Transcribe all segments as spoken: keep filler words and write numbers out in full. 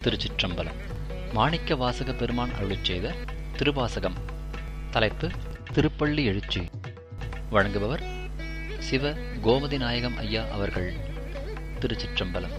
திருச்சிற்றம்பலம். மாணிக்க வாசக பெருமான் அருளிச் செய்த திருவாசகம். தலைப்பு திருப்பள்ளி எழுச்சி. வழங்குபவர் சிவ கோமதி நாயகம் ஐயா அவர்கள். திருச்சிற்றம்பலம்.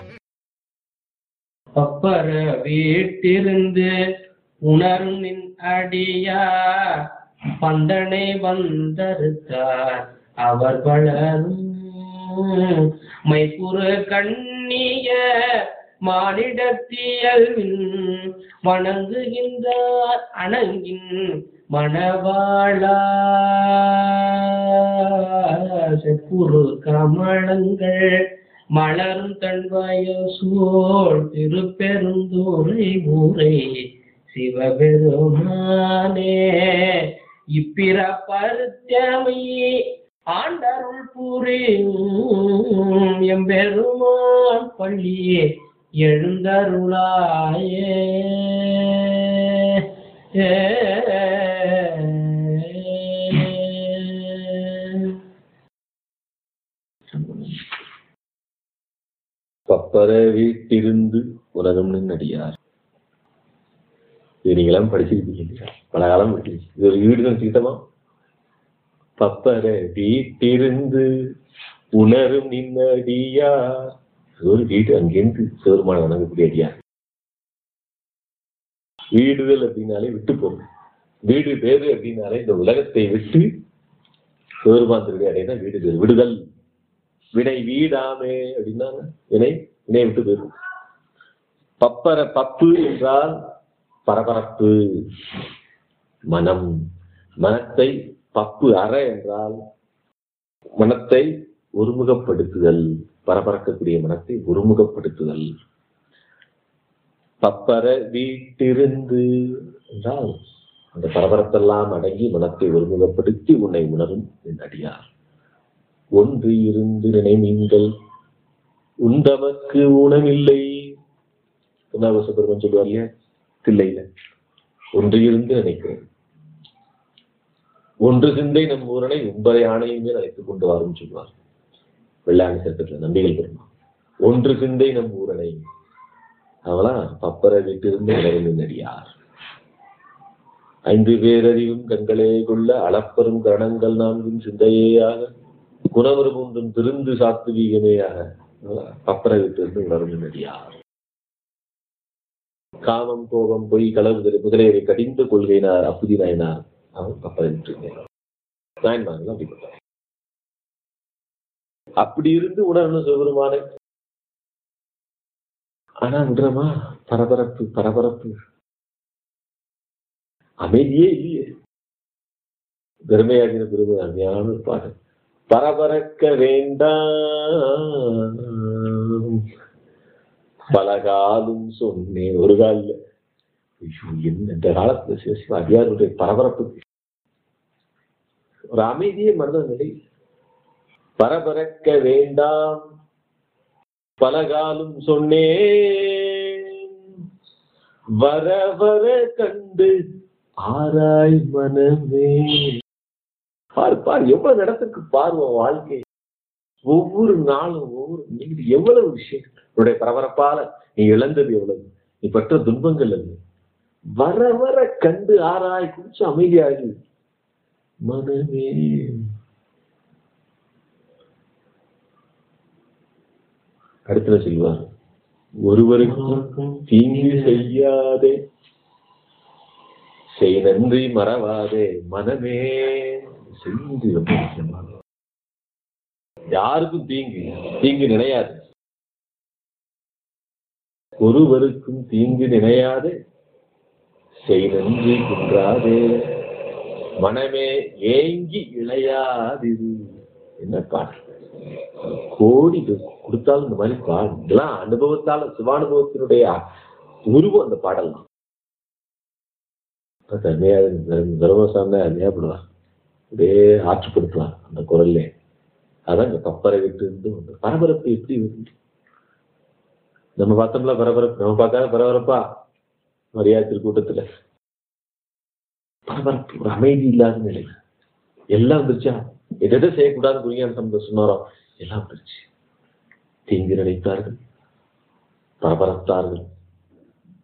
பப்பர வீட்டிருந்து உணரும் நின் அடியா பந்தனை வந்தறுத்தார் அவர் வளரும் மைப்புற கண்ணிய மானிடத்தியல்வின் வணங்குகின்றார் அணங்கின் மணவாளா செப்புரு கமலங்கள் மலரும் தன்வாய சூழ் திருப்பெருந்தூரை ஊரை சிவபெருமானே இப்பிற பருத்தமை ஆண்டருள் புரியும் எம்பெருமான் பள்ளி எழுந்தருளாயே. பப்பர வீட்டிருந்து உலகம் நடிகார். இது நீங்களாம் படிச்சிருப்பீங்க, பல காலம் படிச்சிருக்கீங்க. இது ஒரு வீடு தான் சீட்டமா. பப்பர வீட்டிருந்து உணரும் நின்னடியார். ஒரு வீடு அங்கிருந்து சிவருமான வணங்கக்கூடிய அடியார். வீடுகள் அப்படின்னாலே விட்டு போகும். வீடு பேரு அப்படின்னாலே இந்த உலகத்தை விட்டு சிவருமானத்தினுடைய அடையினா வீடு பேரு. விடுதல் வினை வீடாமே அப்படின்னா வினை வினை விட்டு போயிடும். பப்பர பப்பு என்றால் பரபரப்பு, மனம். மனத்தை பப்பு அற என்றால் மனத்தை ஒருமுகப்படுத்துதல், பரபரக்கக்கூடிய மனத்தை ஒருமுகப்படுத்துதல். பப்பர வீட்டிருந்து என்றால் அந்த பரபரப்பெல்லாம் அடங்கி மனத்தை ஒருமுகப்படுத்தி உன்னை உணரும் என் அடியார். ஒன்று இருந்து நினைமீன்கள் உண்டவர்க்கு உணவில்லை. பெருமான் சொல்லுவார் இல்லையா தில்லையில, ஒன்று இருந்து நினைக்கிறேன். ஒன்று சிந்தை நம் ஊரனை உம்பரை ஆணையுமே அழைத்துக் கொண்டு வரும் சொல்வார் வெள்ளாணி சேர்க்கத்துல நம்பிகள் பெருமான். ஒன்று சிந்தை நம் ஊரனை. அவளா பப்பர வீட்டிருந்து உணரும் நடிகார். ஐந்து பேரறிவும் கண்களே கொள்ள அளப்பெரும் கரணங்கள் நான்கும் சிந்தையேயாக குணவரு மூன்றும் திருந்து சாத்துவீகமேயாக பப்பர வீட்டிலிருந்து உணரும் நடிகார். காமம் கோபம் பொய் களவு முதலியவை கடிந்து கொள்கையினார் அப்புதி நாயனார். அவன் பப்பர வீட்டு நாயன்மார்கள் அப்படிப்பட்டார். அப்படி இருந்து உணரணும் சிவபெருமான. ஆனா விடுறமா பரபரப்பு பரபரப்பு அமைதியே இல்லையே. பெருமையாகிற பெருமை அருமையான பாடு. பரபரக்க வேண்டாம் பலகாலும் சொன்னேன். ஒரு காலில் இந்த காலத்துல சிவசிவ அதிகாரிகளுடைய பரபரப்பு ஒரு அமைதியே மறந்த நிலை. பரபரக்க வேண்டாம் பலகாலும் சொன்னேன் வர வர கண்டு ஆராய் மனமே. பாரு பாரு எவ்வளவு நடத்திற்கு பார்வோம் வாழ்க்கை. ஒவ்வொரு நாளும் ஒவ்வொரு நீங்க எவ்வளவு விஷயம் உன்னுடைய பரபரப்பால நீ இழந்தது எவ்வளவு, நீ பற்ற துன்பங்கள் அல்ல. வர வர கண்டு ஆராய் குடிச்சு அமைதியாகி மனமே. அடுத்த சொல்வார், ஒருவருக்கும் தீங்கு செய்யாதே செய் நன்றி மறவாதே மனமே. செய்து யாருக்கும் தீங்கு தீங்கு நினையாது. ஒருவருக்கும் தீங்கு நினையாது செய் நன்றி குன்றாதே மனமே ஏங்கி இளையாது. என்ன பாட்டு கோடி கொடுத்தாலும் இந்த மாதிரி பாடு. இதெல்லாம் அனுபவத்தால சிவானுபவத்தினுடைய உருவம் அந்த பாடலாம். தர்மசாமி அருமையாப்படுவார், அப்படியே ஆற்றுப்படுத்துவார் அந்த குரல்ல. அதான் இந்த பப்பரை விட்டு இருந்து பரபரப்பு எப்படி இருந்து நம்ம பார்த்தோம்ல பரபரப்பு. நம்ம பார்க்காத பரபரப்பா மரியாதை கூட்டத்துல பரபரப்பு, ஒரு அமைதி இல்லாத நிலை. எல்லாம் வந்துருச்சா, எதை செய்யக்கூடாது குறிங்க சொன்னாரோ எல்லாம் வந்துருச்சு. தீங்கு நினைத்தார்கள், பரபரத்தார்கள்,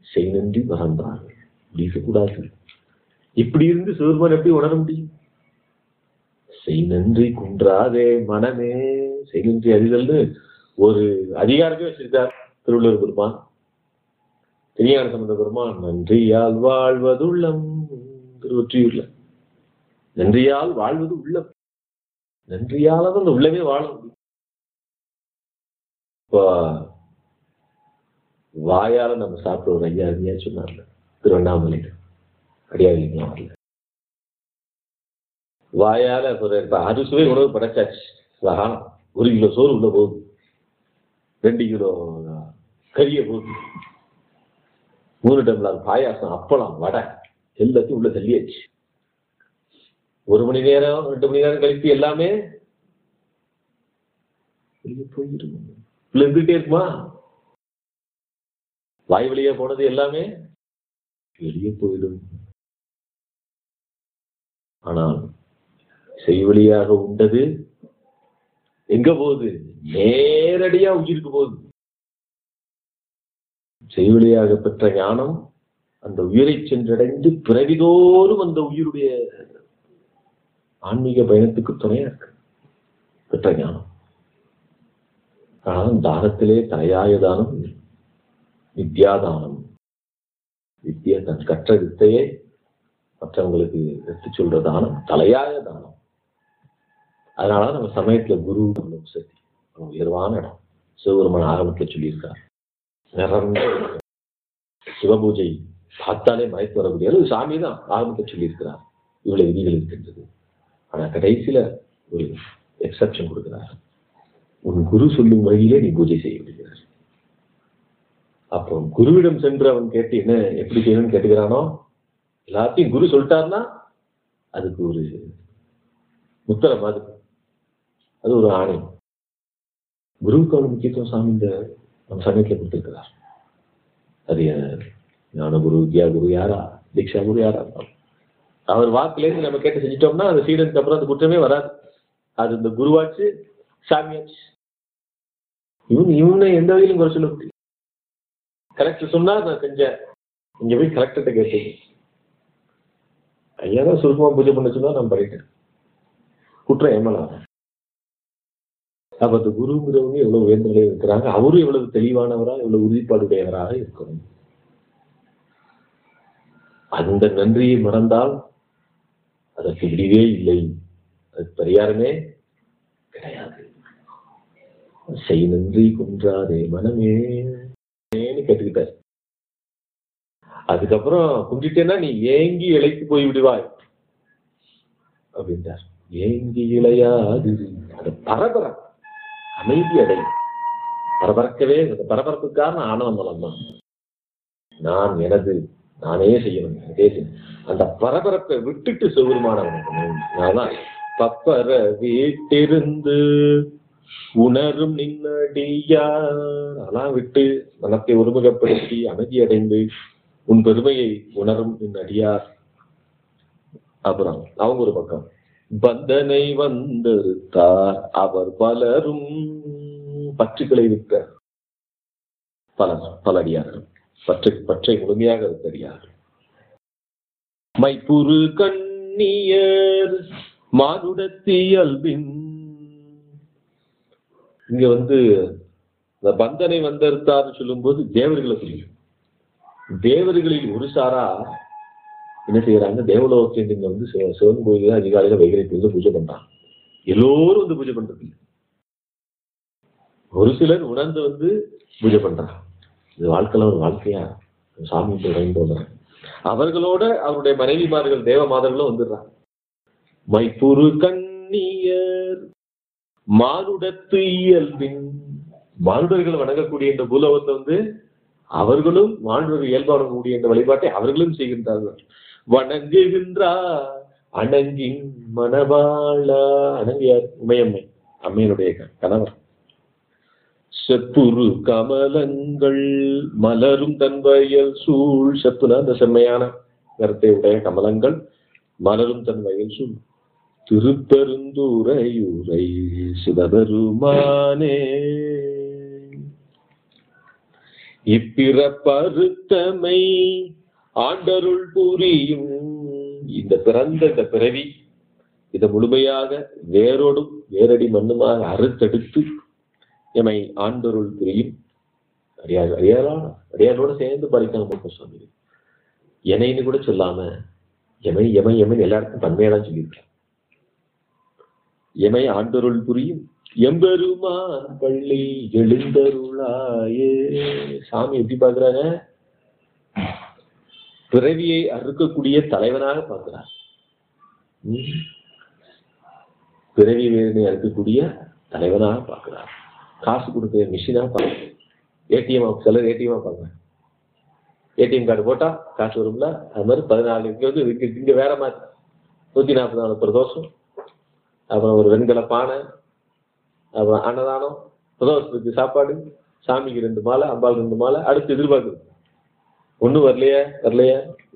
செய் நன்றி மறந்தார்கள். இப்படி இருக்கக்கூடாது. இப்படி இருந்து சிவபெருமான் எப்படி உணர முடியும்? செய் நன்றி குன்றாதே மனமே. செய் நன்றி அறிதல்னு ஒரு அதிகாரமே வச்சிருக்கார் திருவள்ளுவர் பெருமான். திருஞான சம்பந்த பெருமான் நன்றியால் வாழ்வதுள்ளம் திருவொற்றியூர்ல. நன்றியால் வாழ்வது உள்ளம். நன்றியால அந்த உள்ளமே வாழ முடியும். இப்போ வாயால நம்ம சாப்பிட்ட ஒரு ஐயா ஐயா சொன்னார்ல திருவண்ணாமலையில அடியாவிங்களா வரல. வாயால இப்ப அறுசுவை உணவு படைச்சாச்சு. ஒரு கிலோ சோறு உள்ள போகுது, ரெண்டு கிலோ கறிய போகுது, மூணு டம்ளர் பாயாசம், அப்பளம், வடை எல்லாத்தையும் உள்ள தள்ளியாச்சு. ஒரு மணி நேரம் ரெண்டு மணி நேரம் கழித்து எல்லாமே வெளியே போயிடும். உள்ள இருந்துகிட்டே இருக்குமா? வாய் வழியா போனது எல்லாமே வெளியே போயிடும். ஆனால் செய் வழியாக உண்டது எங்க போகுது? நேரடியா உயிருக்கு போகுது. செய் வழியாக பெற்ற ஞானம் அந்த உயிரை சென்றடைந்து பிறவிதோறும் அந்த உயிருடைய ஆன்மீக பயணத்துக்கு துணையா இருக்கு பெற்ற ஞானம். ஆனால் தானத்திலே தலையாய தானம் வித்யாதானம். வித்யா தன் கற்ற வித்தையை மற்றவங்களுக்கு எடுத்து சொல்ற தானம் தலையாய தானம். அதனால நம்ம சமயத்துல குரு சக்தி உயர்வான இடம். சிவபெருமான் ஆரம்பத்தில் சொல்லியிருக்கார். நிறந்த சிவபூஜை பார்த்தாலே மயத்து வரக்கூடிய அளவு சாமி தான் ஆரம்பத்தில் சொல்லியிருக்கிறார். இவ்வளவு விதிகள் இருக்கின்றது. ஆனா கடைசியில ஒரு எக்ஸப்ஷன் கொடுக்கிறார். உன் குரு சொல்லும் வழியிலே நீ பூஜை செய்ய விடுகிறார். அப்போ குருவிடம் சென்று அவன் கேட்டு என்ன எப்படி செய்யணும்னு கேட்டுக்கிறானோ எல்லாத்தையும் குரு சொல்லிட்டாருன்னா அதுக்கு ஒரு முத்திரை மாதிரி, அது ஒரு ஆணை. குருவுக்கு அவன் முக்கியத்துவம் சாமி இந்த நம்ம சமயத்துல கொடுத்திருக்கிறார். அது ஞான குரு, வித்யா குரு யாரா, தீட்சா குரு யாரா இருந்தாலும் அவர் வாக்குலேருந்து நம்ம கேட்டு செஞ்சிட்டோம்னா அந்த சீடனுக்கு அப்புறம் அந்த குற்றமே வராது. அது இந்த குருவாச்சு சாமியாச்சு. இவன் இவனை எந்த வகையிலும் குறை சொல்ல முடியும். கலெக்டர் சொன்னா நான் செஞ்சேன், இங்க போய் கலெக்டர்கிட்ட கேட்டேன், ஐயா தான் சுருக்கமா பூஜை பண்ண சொன்னா நான் பண்ணிட்டேன், குற்றம் ஏமலாம். அப்ப அந்த குருங்கிறவங்க எவ்வளவு உயர்ந்த நிலையில் இருக்கிறாங்க, அவரும் எவ்வளவு தெளிவானவரா எவ்வளவு உறுதிப்பாடுடையவராக இருக்கணும். அந்த நன்றியை மறந்தால் அதற்கு விடிவே இல்லை, அதுக்கு பரிகாரமே கிடையாது. செய் நன்றி குன்றாதே மனமே கேட்டுக்கிட்டார். அதுக்கப்புறம் குஞ்சிட்டேன்னா நீ ஏங்கி இழைத்து போய் விடுவாய் அப்படின்றார். ஏங்கி இளையாது அது பரபர அமைதி அடை. பரபரக்கவே பரபரப்புக்கான ஆனந்த மலம் தான். நான் எனது நானே செய்யணும், எனக்கே செய்யணும். அந்த பரபரப்பை விட்டுட்டு சிவபெருமானவன் பப்பர வீட்டிருந்து உணரும் நின்னடியார் அதெல்லாம் விட்டு மனத்தை ஒருமுகப்படுத்தி அமைதி அடைந்து உன் பெருமையை உணரும் நின்னடியார். அப்புறம் அவங்க ஒரு பக்கம் பந்தனை வந்திருத்தார் அவர் பலரும் பற்றுக்களை விட்ட பல பல அடியார்கள் பற்றை பற்றை முழுமையாக விட்டடியார்கள். மைப்புரு கண்ணியர் மானுடத்தியல்பின் இங்க வந்து இந்த பந்தனை வந்திருத்தார்னு சொல்லும் போது தேவர்களை புரியும். தேவர்களில் ஒரு சாரா என்ன செய்யறாங்க, தேவலோகத்தின் இங்க வந்து சிவன் கோயில அதிகாலையில வைகரை கோயில பூஜை பண்றாங்க. எல்லோரும் வந்து பூஜை பண்றது இல்லை, ஒரு சிலர் உணர்ந்து வந்து பூஜை பண்றாங்க. இது வாழ்க்கையில ஒரு வாழ்க்கையா சாமி போடுறாங்க. அவர்களோட அவருடைய மனைவிமார்கள் தேவ மாதர்களும் வந்துடுறாங்க. மைப்புரு கண்ணியர் மானுடத்து இயல்பின் மானுடர்கள் வணங்கக்கூடிய இந்த பூலோகத்தை வந்து அவர்களும் மானுடர்கள் இயல்பான கூடிய இந்த வழிபாட்டை அவர்களும் செய்கின்றார்கள். வணங்குகின்றார் அணங்கின் மணவாளா. அணங்கியார் உமையம்மை, அம்மையினுடைய கணவர். செப்புரு கமலங்கள் மலரும் தன் வயல் சூழ். செப்புனா அந்த செம்மையான கருத்தை உடைய கமலங்கள் மலரும் தன் வயல் சூழ். இப்பிறப்பறுத்தமை ஆண்டருள் புரியும். இந்த பிறந்த இந்த பிறவி இதை முழுமையாக வேரோடும் வேரடி மண்ணுமாக அறுத்தெடுத்து எமை ஆண்டருள் புரியும். அடியார் அடியாரா அடியாரோட சேர்ந்து பறிக்காம சுவாமி எனைன்னு கூட சொல்லாம எமை எமை எமைன்னு எல்லாருக்கும் பன்மையாதான் சொல்லியிருக்கேன். எமை ஆண்டருள் புரியும் எம்பெருமான் பள்ளி எழுந்தருளாயே. சாமி எப்படி பாக்குறாங்க? பிறவியை அறுக்கக்கூடிய தலைவனாக பார்க்கிறார். பிறவி வேதனை அறுக்கக்கூடிய தலைவனாக பார்க்கிறார். காசு கொடுக்கிற மிஷினா பார்க்க, ஏடிஎம் சிலர் ஏடிஎம்மா பார்க்குறாங்க. ஏடிஎம் கார்டு போட்டா காசு வரும்ல, அது மாதிரி பதினாலு இங்க வந்து இங்க வேற மாதிரி நூத்தி நாற்பது நாலு பிரதோஷம், அப்புறம் ஒரு வெண்கல பானை, அப்புறம் அன்னதானம், பிரதோஷத்துக்கு சாப்பாடு, சாமிக்கு ரெண்டு மாலை, அம்பாள் ரெண்டு மாலை, அடுத்து எதிர்பார்க்குது ஒன்றும் வரலையா வரலையா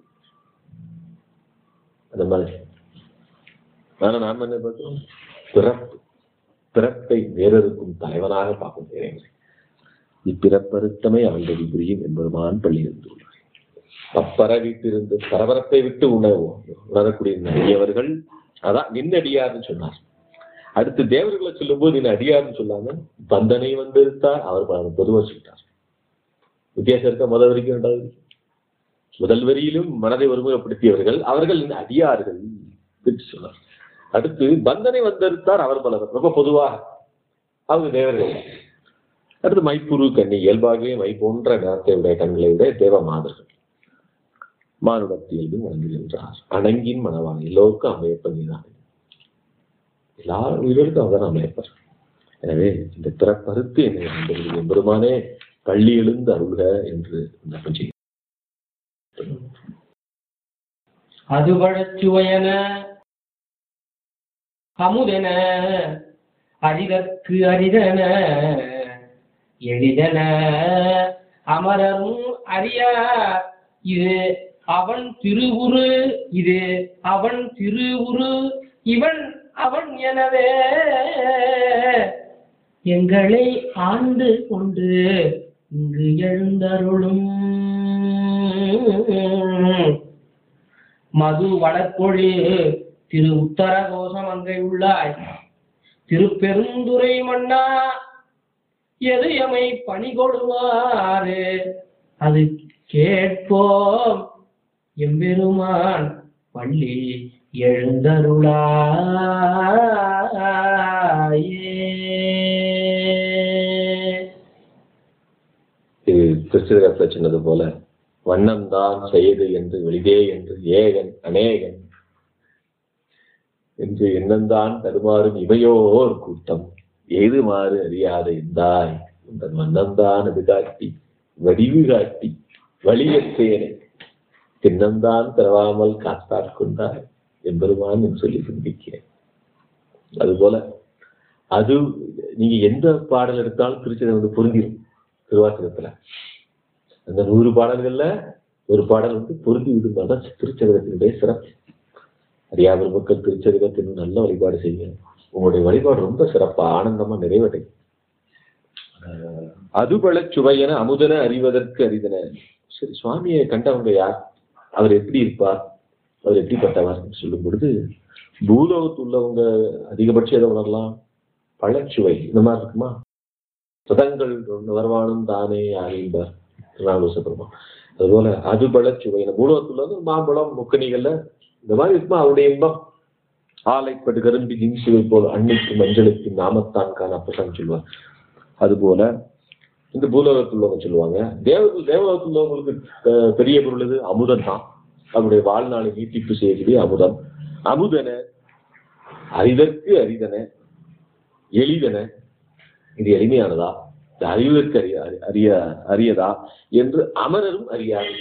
அந்த மாதிரி. ஆனா நாம என்ன பார்க்கிறோம்? பிறப்பு பிறப்பை வேறறுக்கும் தலைவனாக பார்க்கும் இறைவனை. இப்பிறப்பறுத்தமை ஆண்டடி புரியும் என்பதுமான் பள்ளி இருந்துள்ளார். பப்பர வீட்டிலிருந்து பரபரப்பை விட்டு உணவு உணரக்கூடிய நடிகவர்கள் அதான் நின்னடியார்னு சொன்னார். அடுத்து தேவர்களை சொல்லும் போது நின்று அடியார்னு சொல்லாம பந்தனை வந்திருத்தார் அவர் பொதுவாக சொல்லிட்டார். வித்தியாசம் இருக்க முதல் வரைக்கும் ரெண்டாவது வரைக்கும். முதல் வரியிலும் மனதை ஒருமுகப்படுத்தியவர்கள் அவர்கள் இந்த அடியார்கள் சொன்னார். அடுத்து பந்தனை வந்திருத்தார் அவர் பலர், ரொம்ப பொதுவாக அவங்க தேவர்கள். அடுத்து மைப்புரு கண்ணி, இயல்பாகவே மை போன்ற நேரத்தை உடைய கண்களை விட தேவ மாதர்கள் மானுடத்தியல்பு வழங்குகின்றார். அணங்கின் மனவான் எல்லோருக்கும் அமையப்பன் நீதான், எல்லா உயிர்களுக்கும் அவர் அமையப்பர். எனவே இந்த பிறப்பறுத்து என்னை எம்பெருமானே பள்ளி எழுந்து அருள்க என்று விண்ணப்பம் செய்ய. அதுபழச்சுவையன அமுதென அரிதற்கு அரிதன எளிதன அமரரும் அறியா இது அவன் திருவுரு, இது அவன் திருவுரு, இவன் அவன் எனவே எங்களை ஆண்டு கொண்டு இங்கு எழுந்தருளும். மது வளர்ப்பொழி திரு உத்தர கோஷம் அங்கை உள்ளாய் திருப்பெருந்துறை மன்னா எது எமை பணி கொடுமாறு அது கேட்போம் எம்பெருமான் பள்ளி எழுந்தருளாயே. இது திருச்சிதகத்துல சொன்னது போல வண்ணம்தான் செய்து என்று வெளிதே என்று ஏகன் அநேகன் என்று எண்ணந்தான் தருமாறும் இவையோர் கூட்டம் ஏதுமாறு அறியாத இருந்தாய் இந்த வண்ணம்தான் அது காட்டி வடிவு காட்டி வலியற்றேனை தின்னம்தான் தரவாமல் காத்தாட்கொண்டாய் எம்பெருமான் என்று சொல்லி சிந்திக்கிறேன். அதுபோல அது நீங்க எந்த பாடல் எடுத்தாலும் திருச்சிதை வந்து பொருந்திடும். திருவாசகத்துல அந்த நூறு பாடல்கள்ல ஒரு பாடல் வந்து பொருந்தி விடுமாதான் திருச்சதகத்தினுடைய சிறப்பு. அறியாமல் மக்கள் திருச்சதகத்தின் நல்ல வழிபாடு செய்ய உங்களுடைய வழிபாடு ரொம்ப சிறப்பா ஆனந்தமா நிறைவடை. அதுபல சுவையென அமுதன அறிவதற்கு அரிதன. சரி, சுவாமியை கண்டவங்க யார், அவர் எப்படி இருப்பார், அவர் எப்படிப்பட்டவர் சொல்லும் பொழுது பூலோகத்து உள்ளவங்க அதிகபட்சம் எதை உணரலாம்? பழச்சுவை இந்த மாதிரி இருக்குமா? சதங்கள் வருவானும் தானே அறிந்தார் திருநாவுக்கரசர். அதுபோல அது பழச்சுவை பூலோகத்துல மாம்பழம் முக்கணிகள்ல இந்த மாதிரி இருக்குமா? அவருடைய இன்பம் ஆலைப்பட்டு கரும்பி இன்சுவை போல அன்னைக்கு மஞ்சளுக்கு நாமத்தான் காண அப்பதான் சொல்லுவார். அதுபோல இந்த பூலோகத்துள்ளவங்க சொல்லுவாங்க. தேவ தேவலோகத்துள்ளவங்களுக்கு பெரிய பொருள் இது அமுதம் தான். அவருடைய வாழ்நாளை நீட்டிப்பு செய்யக்கூடிய அமுதம். அமுதன அறிதற்கு அரிதன எளிதன, இது எளிமையானதா, அறிவதற்கு அறிய அறிய அறியதா என்று அமரரும் அறியாது.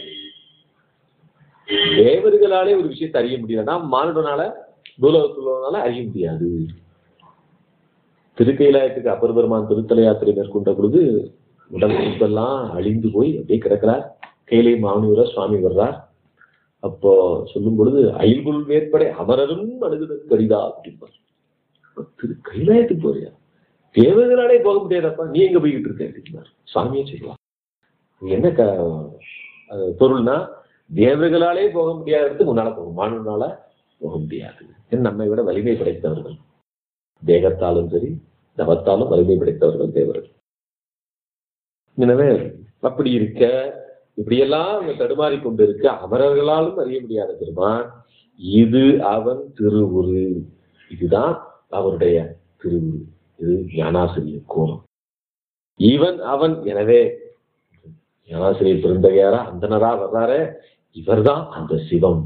தேவர்களாலே ஒரு விஷயத்தை அறிய முடியலன்னா மானுடனால பூலோகத்துள்ளவனால அறிய முடியாது. திருக்கைலாயத்துக்கு அப்பர் பெருமான் திருத்தல யாத்திரை மேற்கொண்ட பொழுது உடல் உறுப்பெல்லாம் அழிந்து போய் அப்படியே கிடக்கிறார். கைலை மாமுனிவர சுவாமி வர்றார். அப்போ சொல்லும் பொழுது அயில்குள் மேற்படை அமரரும் அணுகுதற்கு அரிதா அப்படின்பார். திரு கைலாயத்துக்கு போறியா? தேவர்களாலே போக முடியாதப்பா, நீ எங்க போய்கிட்டு இருக்க அப்படின்னார். சுவாமியே சொல்லுவார். என்ன க பொருள்னா தேவர்களாலே போக முடியாத இடத்துக்கு முன்னால போகும், மாணவனால போக முடியாது. நம்மை விட வலிமை படைத்தவர்கள், தேகத்தாலும் சரி தவத்தாலும் வலிமை படைத்தவர்கள் தேவர்கள். எனவே அப்படி இருக்க இப்படியெல்லாம் அவங்க தடுமாறி கொண்டு இருக்க அமரர்களாலும் அறிய முடியாத பெருமான் இது அவன் திருவுரு, இதுதான் அவருடைய திருவுரு, இது ஞானாசிரியர் கோலம். இவன் அவன், எனவே ஞானாசிரியர் பெருந்தகையாரா அந்தனரா வர்றாரே, இவர்தான் அந்த சிவம்.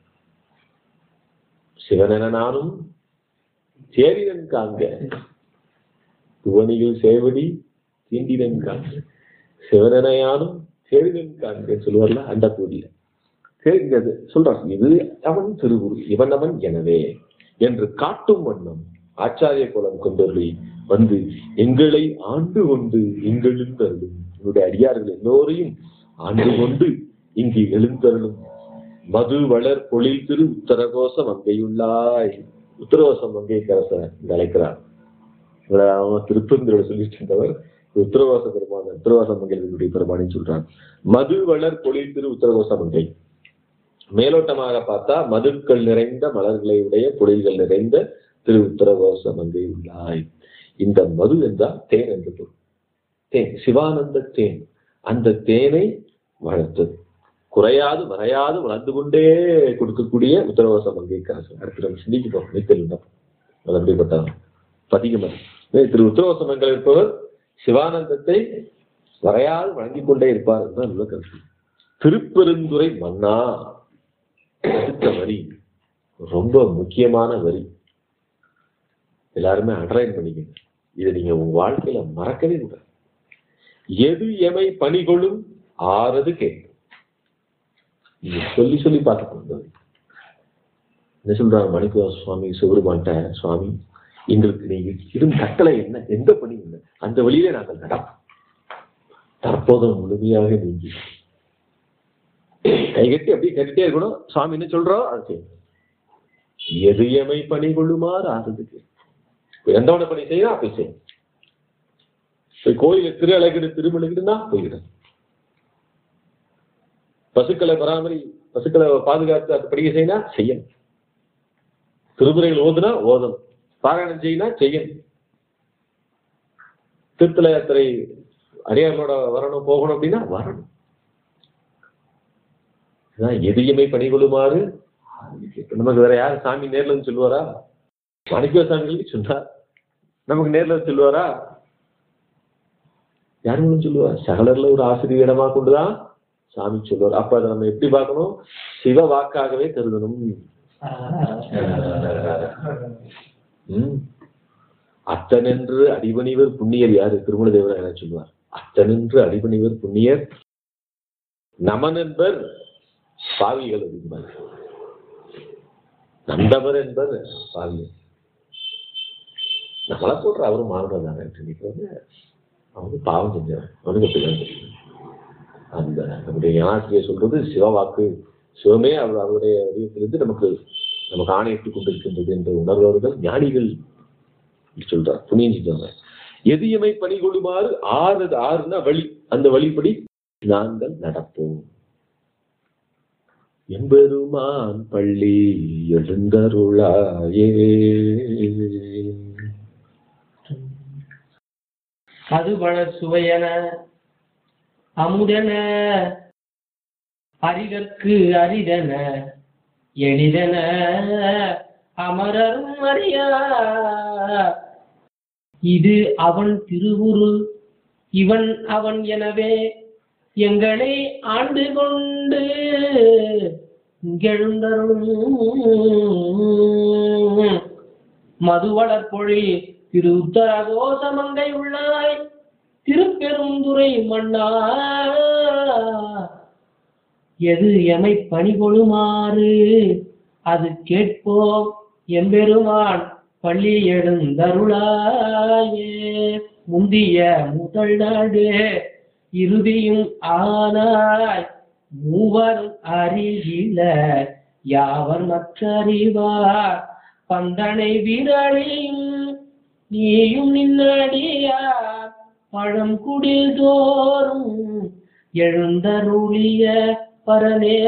சிவனென நானும் சேரினன் காண்க, துவனிகள் சேவடி தீண்டினன் காண்க, சிவனென யானும் சேரினன் காண்க சொல்லுவார்ல அந்த தூதியில தெரிந்தது சொல்றான். இது அவன் திருவுரு, இவன் அவன் எனவே என்று காட்டும் வண்ணம் ஆச்சாரிய கோலம் கொண்டவர்களை வந்து எங்களை ஆண்டு கொண்டு எங்கள் எழுந்தருளும், என்னுடைய அடியார்கள் எல்லோரையும் ஆண்டு கொண்டு இங்கு எழுந்தருளும் மது வளர் பொழில் திரு உத்தரகோச மங்கையுள்ளாய். உத்தரகோசம் மங்கை கரசர் இங்க அழைக்கிறார். அவங்க திருப்பெருந்தோட சொல்லிட்டு இருந்தவர் உத்தரவாச பெருமான உத்தரவாச மங்கையுடைய பெருமானின்னு சொல்றாங்க. மது வளர் பொழில் திரு உத்தரகோச மங்கை. மேலோட்டமாக பார்த்தா மதுக்கள் நிறைந்த மலர்களை உடைய பொழில்கள் நிறைந்த திரு உத்தரகோச மங்கை உள்ளாய். இந்த மது என்றால் தேன் என்று பொருள். தேன், சிவானந்த தேன். அந்த தேனை வளர்த்தது, குறையாது மறையாது வளர்ந்து கொண்டே கொடுக்கக்கூடிய உத்தரகோச மங்கை கரசு. அடுத்து நம்ம சிந்திக்கிறோம் நீத்தல் அது அப்படிப்பட்டவர் பதிகமர். திரு உத்தரகோச மங்கை இருப்பவர் சிவானந்தத்தை வரையாது வழங்கிக் கொண்டே இருப்பார் என்றால் உள்ள கருத்து. திருப்பெருந்துறை மன்னா அடுத்த வரி ரொம்ப முக்கியமான வரி, எல்லாருமே அண்டர்லைன் பண்ணிக்கங்க. இதை நீங்க உங்க வாழ்க்கையில மறக்கவே கூடாது. எது எமை பணிகொள்ளும் ஆறது கேட்கும். நீங்க சொல்லி சொல்லி பார்த்துக்கோங்க. என்ன சொல்றாங்க மணிக்க சுவாமி சிவருமான்ட்ட, சுவாமி எங்களுக்கு நீங்க இடும் கட்டளை என்ன, எந்த பணி இல்லை, அந்த வழியிலே நாங்கள் நடப்போம். தற்போது முழுமையாக நீங்கி கைகட்டி அப்படியே கட்டிட்டே இருக்கணும். சுவாமி என்ன சொல்றோம் அது எது எமை பணி கொள்ளுமாறு ஆறதுக்கு எந்தோட பணி செய்யணும் அப்படி செய்யும். கோயில திரு அழகிடு திருமணகிடுனா போய்கிடும். பசுக்களை பராமரி, பசுக்களை பாதுகாத்து அது படிக்க செய்யணும் செய்யணும். திருமுறைகள் ஓதுனா ஓதணும், பாராயணம் செய்யணும் செய்யணும். திருத்தல யாத்திரை அடியார்களோட வரணும் போகணும் அப்படின்னா வரணும். எதையுமே பணி கொள்ளுமாறு. நமக்கு வேற யாரு சாமி நேர்ல வந்து சொல்லுவாரா? மாணிக்க சாமிகளுக்கு சொன்னார். நமக்கு நேர்ல சொல்லுவாரா? யாரும் சொல்லுவா? சகலர்ல ஒரு ஆசிரியரிடமா கொண்டுதான் சாமி சொல்லுவார். அப்ப அதை நம்ம எப்படி பார்க்கணும்? சிவ வாக்காகவே கருதணும். உம் அத்தனென்று அடிபணிவர் புண்ணியர் யாரு? திருமண தேவராய என்ன சொல்லுவார்? அத்தனென்று அடிபணிவர் புண்ணியர், நமன் என்பர் பாவிகள் அதிகமாக, நந்தவர் என்பர் பாவிகள். நம்மளை போடுற அவரும் மாறுறதாங்க, அவரு பாவம் செஞ்சவன், அவனுக்கு அப்படிதான் தெரியும். அந்த நம்முடைய ஆசிரியர் சொல்றது சிவவாக்கு, சிவமே அவர் அவருடைய வடிவத்திலிருந்து நமக்கு நமக்கு ஆணையிட்டுக் கொண்டிருக்கின்றது என்ற உணர்வர்கள் ஞானிகள் சொல்றார், புண்ணியம் செஞ்சவங்க. எதியமை பணி கொள்ளுமாறு ஆறு ஆறுனா வழி, அந்த வழிப்படி நாங்கள் நடப்போம். எம்பெருமான் பள்ளி எழுந்தருளாயே. அது வளர் சுவையன அமுதன அரிதற்கு அரிதன எளிதன அமரரும் அறியா. இது அவன் திருவுரு, இவன் அவன் எனவே எங்களை ஆண்டு கொண்டு எழுந்தருளும் மதுவளர்பொழி திரு உத்தரகோச மங்கை உள்ளாய். திருப்பெருந்துறை மன்னா எது எமை பணி கொள்ளுமாறு அது கேட்போம். எம்பெருமான் பள்ளி எழுந்தருளாயே. முந்திய முதல் நாடு இறுதியும் ஆனாய் மூவர் அறிகில யாவர் மற்றறிவார். பந்தனை விரலியும் நீயும் நின்னடியார் பழம் குடில் தோறும் எழுந்தருளிய பரனே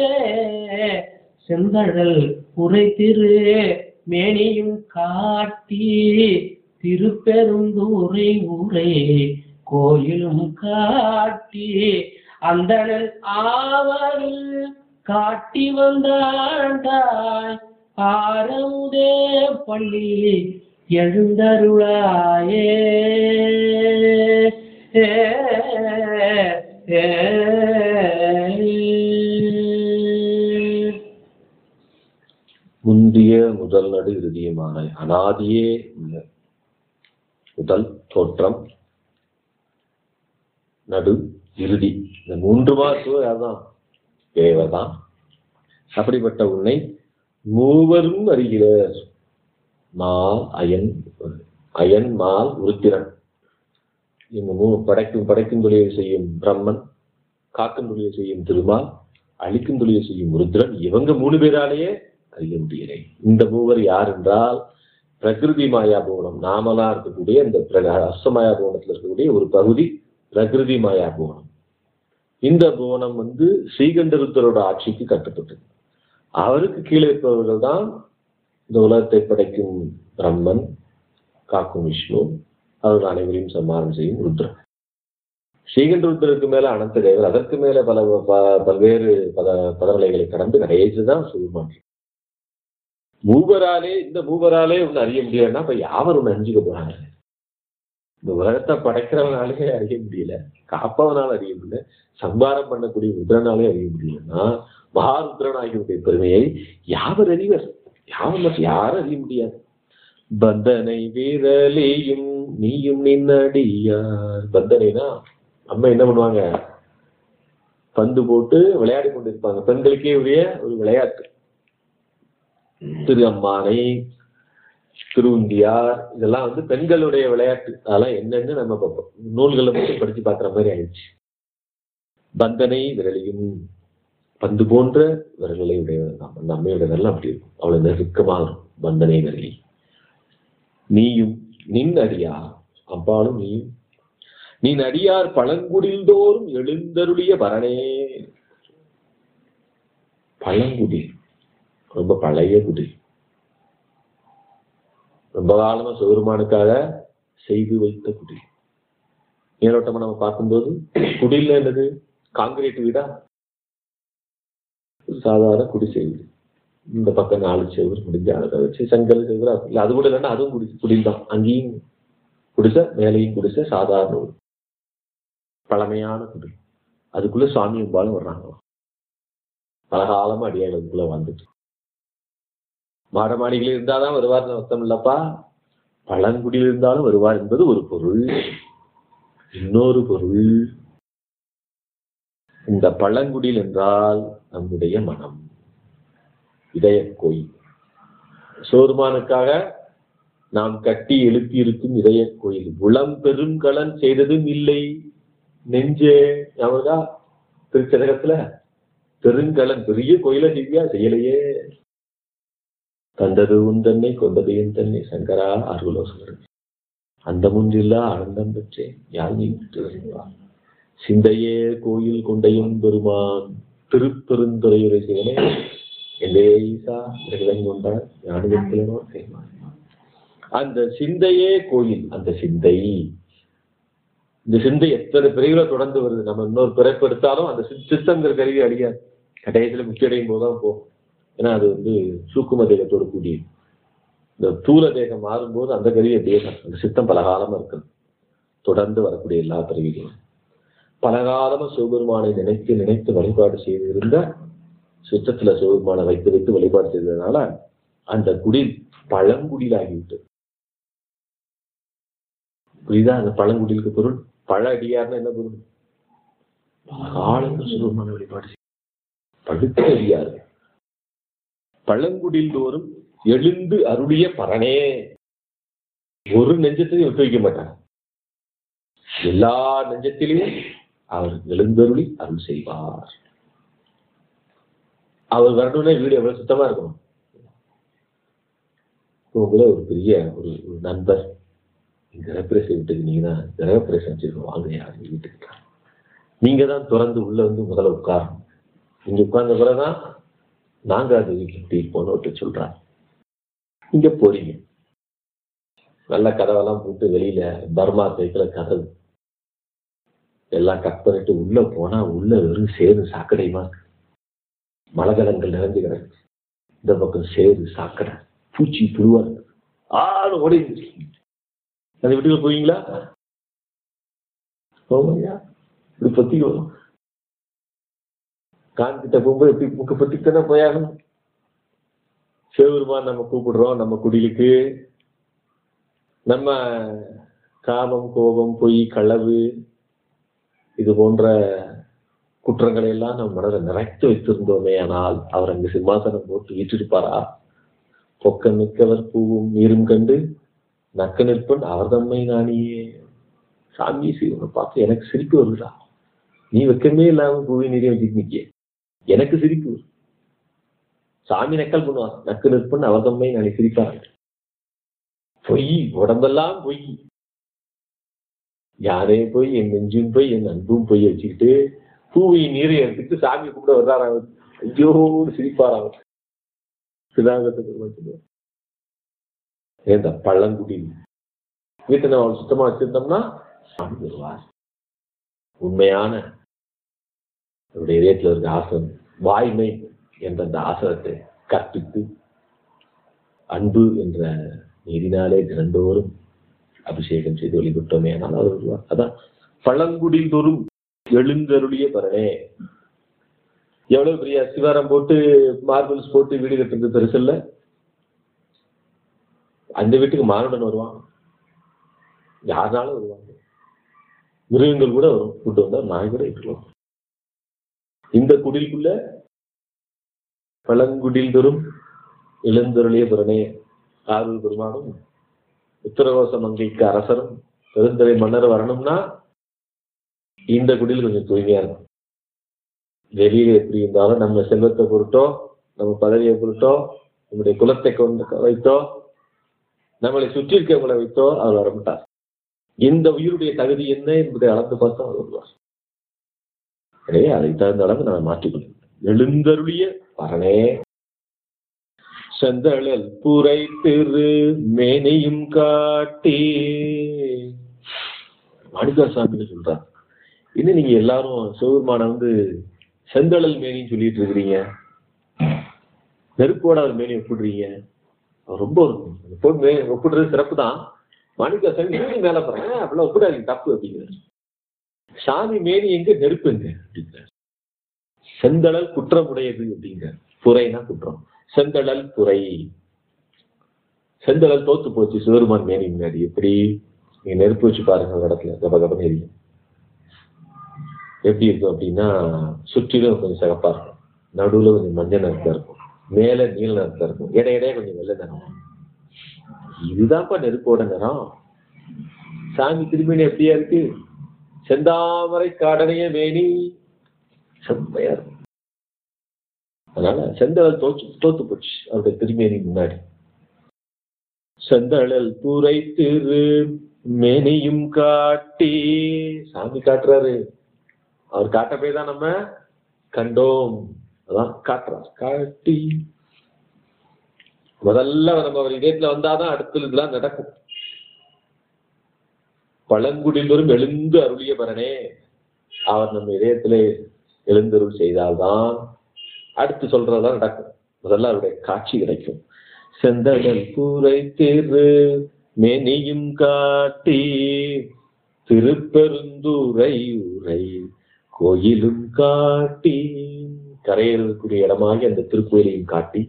செந்தழல் உரை திரு மேனியும் காட்டி திருப்பெருந்துரை உரை கோயிலும் காட்டி அந்தணன் ஆவலில் காட்டி வந்தாண்டாய் ஆரமுதே பள்ளி எழுந்தருளாயே. முந்திய முதல் நடு இறுதியுமான அனாதியே முதல் தோற்றம் நடு இறுதி இந்த மூன்று மாசம் யார்தான்? தேவதான். அப்படிப்பட்ட உன்னை மூவரும் அறிகிறார். மால் அயன் அயன் மால் உருத்திரன் இந்த மூ படைக்கும் படைக்கும் தொழிலை செய்யும் பிரம்மன், காக்கும் தொழிலை செய்யும் திருமால், அழிக்கும் தொழிலை செய்யும் உருத்திரன், இவங்க மூணு பேராலேயே அறிய முடியலை. இந்த மூவர் யார் என்றால் பிரகிருதி மாயா புவனம், நாமலாம் இருக்கக்கூடிய இந்த அஷ்டமாயா புவனத்தில் இருக்கக்கூடிய ஒரு பகுதி பிரகிருதி மாயா புவனம். இந்த புவனம் வந்து ஸ்ரீகண்டருத்தரோட ஆட்சிக்கு கட்டப்பட்டது. அவருக்கு கீழே இருப்பவர்கள் தான் இந்த உலகத்தை படைக்கும் பிரம்மன், காக்கும் விஷ்ணு, அவர்கள் அனைவரையும் சம்மாரம் செய்யும் ருத்ரன். ஸ்ரீகண்டருத்தருக்கு மேல அனந்த தேவர், அதற்கு மேல பல பல்வேறு பத பதவிகளை கடந்து கடைசிதான் சூர்மான். மூவராலே இந்த மூவராலே ஒன்னு அறிய முடியலன்னா இப்ப யாவர் ஒண்ணு அறிஞ்சுக்க போறாங்க? இந்த உலகத்தை படைக்கிறவனாலே அறிய முடியல, காப்பவனால அறிய முடியல, சம்பாரம் பண்ணக்கூடிய ருத்ரனாலே அறிய முடியலன்னா மகாருத்ரன் ஆகியோருடைய பெருமையை யாவர் அறிவர்? யாவர் மட்டும் யாரும் அறிய முடியாது. பந்தனை வீரலையும் நீயும் நின்னடியார். பந்தனைனா அம்மா என்ன பண்ணுவாங்க? பந்து போட்டு விளையாடி கொண்டிருப்பாங்க. பெண்களுக்கே உரிய ஒரு விளையாட்டு. திரு அம்மானை, திருவுந்தியார், இதெல்லாம் வந்து பெண்களுடைய விளையாட்டு. அதெல்லாம் என்னன்னு நம்ம பார்ப்போம். நூல்களை மட்டும் படிச்சு பார்க்குற மாதிரி ஆயிடுச்சு. பந்தனை விரலியும் பந்து போன்ற விரல்களை உடையவர் தான். அந்த அம்மையோட விரல் அப்படி இருக்கும், அவ்வளவு நெருக்கமாக இருக்கும். பந்தனை விரலி நீயும் நின் அடியார் அப்பாலும் நீயும் நீ அடியார் பழங்குடில் தோறும் எழுந்தருளிய பரணே. பழங்குடி ரொம்ப பழைய குடி, ரொம்ப காலமா சிவருமானுக்காக செய்து வைத்த குடி. நேரோட்டமா நம்ம பார்க்கும்போது குடியில் என்னது? காங்கிரீட் வீடா? சாதாரண குடிசை வீடு. இந்த பக்கம் நாலு செவ்வறு முடிஞ்ச அதை வச்சு செங்கல் செவ்வறு இல்லை, அது கூட இல்லைன்னா அதுவும் குடி குடில் தான். அங்கேயும் குடிசை, மேலையும் குடிசை, சாதாரண ஒரு பழமையான குடி. அதுக்குள்ள சுவாமி கும்பாலும் வர்றாங்க. பல காலமா அடியார்கள் அதுக்குள்ள வந்துட்டு மாட மாடிகளில் இருந்தாதான் வருவார் அர்த்தம் இல்லப்பா. பழங்குடியில் இருந்தாலும் வருவார் என்பது ஒரு பொருள். இன்னொரு பொருள், இந்த பழங்குடியில் என்றால் நம்முடைய மனம், இதய கோயில். சோர்மானுக்காக நாம் கட்டி எழுப்பி இருக்கும் இதய கோயில். உளம் பெருங்கலன் செய்ததும் இல்லை நெஞ்சே. அவர்தா திருச்சதகத்துல பெருங்கலன் பெரிய கோயில செய்யா செய்யலையே. தந்தது உந்தன்னை கொண்டது என் தன்னை சங்கரா அருளோ சொல்ற அந்த முன்றில்லா ஆனந்தம் பெற்றேன் யார் நீ வருவார். சிந்தையே கோயில் கொண்டையும் பெருமான் திருப்பெருந்துறையுரை சிவனே எந்தே ஈசா கொண்டார் ஞானத்திலனோ செய்வான். அந்த சிந்தையே கோயில். அந்த சிந்தை, இந்த சிந்தை எத்தனை பிரிவுல தொடர்ந்து வருது. நம்ம இன்னொரு பிறப்பு எடுத்தாலும் அந்த சித்தங்கிற கருவி அழியாது. கடைசியில முக்கியடையும் போதுதான் போகும். ஏன்னா அது வந்து சூக்கும தேகத்தோடு கூடிய இந்த தூல தேகம் மாறும்போது அந்த கருவி தேகம், அந்த சித்தம் பலகாலமா இருக்குது. தொடர்ந்து வரக்கூடிய எல்லா பிறவிகளும் பலகாலமா சிவபெருமானை நினைத்து நினைத்து வழிபாடு செய்திருந்த சித்தத்துல சிவபெருமானை வைத்து வைத்து வழிபாடு செய்ததுனால அந்த குடில் பழங்குடியிலாகிவிட்டது. புரியுதா? அந்த பழங்குடிலுக்கு பொருள் பழ அடியார்னா என்ன பொருள்? பலகாலங்கள் சிவபெருமானை வழிபாடு செய்ய படுத்த அடியாரு. பழங்குடில் தோறும் எழுந்து அருளிய பரணே. ஒரு நெஞ்சத்தையும் விட்டு வைக்க மாட்டார். எல்லா நெஞ்சத்திலையும் அவர் எழுந்தருளி அருள் செய்வார். அவர் வரணும்னா வீடு எவ்வளவு சுத்தமா இருக்கணும். உங்களை ஒரு பெரிய ஒரு நண்பர் கிரகப்பிரேசம் வீட்டுக்கு நீங்க தான் கிரகப்பிரேசம் வச்சிருக்கோம், வாங்க யாரு வீட்டுக்கு. நீங்க தான் திறந்து உள்ள வந்து முதல்ல உட்காரணும். நீங்க உட்கார்ந்த பிறகுதான் நாங்க அது வீட்டுல தீர்ப்போன்னு ஒருத்தர் சொல்றாரு. இங்க போறீங்க, நல்ல கதவெல்லாம் போட்டு வெளியில பர்மா தைக்கல கதவு எல்லாம் கட் பண்ணிட்டு உள்ள போனா உள்ள வெறும் சேரு சாக்கடைமா இருக்கு. மலகலங்கள் நிறைஞ்சு கிடக்கு. இந்த பக்கம் சேரு சாக்கடை, பூச்சி புழுவா இருக்கு. ஆளு ஓடி அந்த வீட்டுக்குள்ள போவீங்களா? போவையா? இப்படி பத்தி வரும். கான்கிட்ட போகும்போது எப்படி முக்க பத்திக்கு தானே போயாகணும். சிவபெருமான் நம்ம கூப்பிடுறோம் நம்ம குடிலுக்கு. நம்ம காமம், கோபம், பொய், களவு இது போன்ற குற்றங்களை எல்லாம் நம்ம மனதை நிறைத்து வைத்திருந்தோமே, ஆனால் அவர் அங்கு சிம்மாசனம் போட்டு வீற்றிருப்பாரா? பொக்க மிக்கவர் பூவும் நீரும் கண்டு நக்க நிற்பன் அவர் தம்மை நாணியே. சாமி சிவனை பார்த்து எனக்கு சிரிப்பு வருதா? நீ வெக்கமே இல்லாம பூவி நீரையும் வச்சுட்டு நிக்க, எனக்கு சிரிப்பு. சாமி நக்கல் பண்ணுவான், நக்கு நிற்பன் அவர் தம்மை நானி சிரிப்பாங்க. பொய், உடம்பெல்லாம் பொய். யாரே போய் என் நெஞ்சும் போய் என் அன்பும் போய் வச்சுக்கிட்டு பூவி நீரை எடுத்துட்டு சாமி கூட வர்றாரு. ஐயோடு சிரிப்பாராம். சிதாகத்தை சொல்லுவார். ஏந்த பள்ளங்குடி வீட்டை நம்ம சுத்தமா வச்சிருந்தோம்னா சாமி வருவார். உண்மையான அவருடைய இதயத்தில் இருக்க ஆசனம் வாய்மை என்ற அந்த ஆசனத்தை கற்பித்து அன்பு என்ற நீரினாலே தினந்தோறும் அபிஷேகம் செய்து வழிபட்டோமே ஆனால் அவர் வருவார். அதான் பழங்குடி தோறும் எழுந்தருளிய பரணே. எவ்வளவு பெரிய சிவாரம் போட்டு மார்பிள்ஸ் போட்டு வீடு கட்டுறது பெருசு இல்ல. அந்த வீட்டுக்கு மானுடன் வருவான், யாருனாலும் வருவாங்க, மிருகங்கள் கூட வரும். கூட்டு வந்தா நாய் கூட இருக்கலாம். இந்த குடிலுக்குள்ள பழங்குடில் தோறும் எழுந்தருளிய பரணே ஆரூர் பெருமானும் உத்தரகோச மங்கைக்கு அரசரும் பெருந்தரை மன்னர் வரணும்னா இந்த குடியில் கொஞ்சம் தூய்மையா இருக்கும். வெளியில எப்படி இருந்தாலும் நம்ம செல்வத்தை பொருட்டோ, நம்ம பதவியை பொருட்டோ, நம்முடைய குலத்தை கொண்டு வைத்தோ, நம்மளை சுற்றி இருக்கவங்களை வைத்தோ அவர் வரமாட்டார். இந்த உயிருடைய தகுதி என்ன என்பதை அளந்து பார்த்தா அவர் வருவார். எனவே அதை தகுந்த அளவு நம்ம மாற்றிக்கொள்ளும். எழுந்தருளிய பரணே செந்தழல் புரை திரு மேனையும் காட்டி. மாணிக்கவாசகர் சாமி சொல்றார், இன்னும் நீங்க எல்லாரும் சிவபெருமான வந்து செந்தழல் மேனின்னு சொல்லிட்டு இருக்கிறீங்க, நெருப்போட அவர் மேனி ஒப்பிடுறீங்க. அவர் ரொம்ப இருக்கும் ஒப்பிடுறது சிறப்பு தான். மாணிக்கவாசகர் மேனி மேல போறேன் அப்படிலாம் ஒப்பிடாதீங்க, தப்பு அப்படிங்கிறார். சாமி மேனி எங்க, நெருப்பு எங்க அப்படிங்கிறார். செந்தழல் குற்றமுடையது அப்படிங்கிறார். புரைனா குற்றம். செந்தழல் புரை. செந்தழல் தோத்து போச்சு சிவபெருமான் மேனி முன்னாடி. எப்படி நீங்க நெருப்பு வச்சு பாருங்க ஒரு இடத்துல, கப கபன்னு எரியும். எப்படி இருக்கும் அப்படின்னா சுற்றிலும் கொஞ்சம் சிறப்பா இருக்கும், நடுவுல கொஞ்சம் மஞ்சள் நிறத்தா இருக்கும், மேல நீல நிறத்தா இருக்கும், இடையிடையே கொஞ்சம் வெள்ளை நிறம். இதுதான்ப்பா நெருப்போட நிறம். சாமி திருமணி எப்படியா இருக்கு? செந்தாமரை காடனைய மேனி செம்மையா இருக்கும். அதனால செந்தழல் தோச்சு தோத்து போச்சு அவருடைய திருமேனி முன்னாடி. செந்தழல் புரை திரு மேனியும் காட்டி. சாமி காட்டுறாரு, அவர் காட்ட போய் தான் நம்ம கண்டோம். அதான் காட்டுறார், காட்டி. முதல்ல நம்ம அவர் இதயத்துல வந்தாதான் அடுத்த இதெல்லாம் நடக்கும். பழங்குடியிலும் எழுந்து அருளிய பரனே, அவர் நம்ம இதயத்துல எழுந்தருள் செய்தால்தான் அடுத்து சொல்றதுதான் நடக்கும். முதல்ல அவருடைய காட்சி கிடைக்கும். செந்தழல் பூரை திரு மேனியும் காட்டி திருப்பெருந்துறை உரை கோயிலும் காட்டி. கரையேறக்கூடிய இடமாகி அந்த திருக்கோயிலையும் காட்டி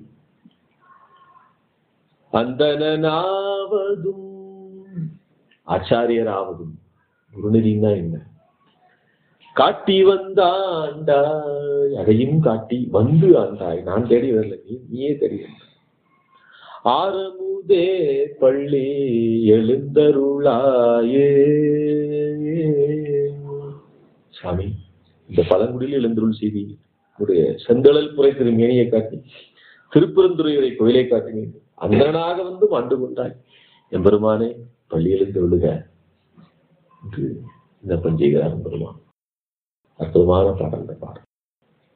அந்தனாவதும் ஆச்சாரியராவதும் குருநெறின்னா என்ன காட்டி வந்தாண்டாய், அதையும் காட்டி வந்து ஆண்டாய். நான் தேடி வரல, நீ நீயே தேடி வந்த. ஆரமுதே பள்ளி எழுந்தருளாயே. சாமி இந்த பழங்குடியில் எழுந்தருள் செய்தி உடைய செந்தழல் புரை திரு மேனியை காட்டி திருப்பெருந்துறையுரை கோயிலை காட்டினேன். அந்தனாக வந்து ஆண்டு கொண்டாய் எம்பெருமானே, பள்ளி எழுந்து விழுக என்று இந்த பஞ்சைகிறார் பெருமான். அற்புதமான பாடல் இந்த பாடல்.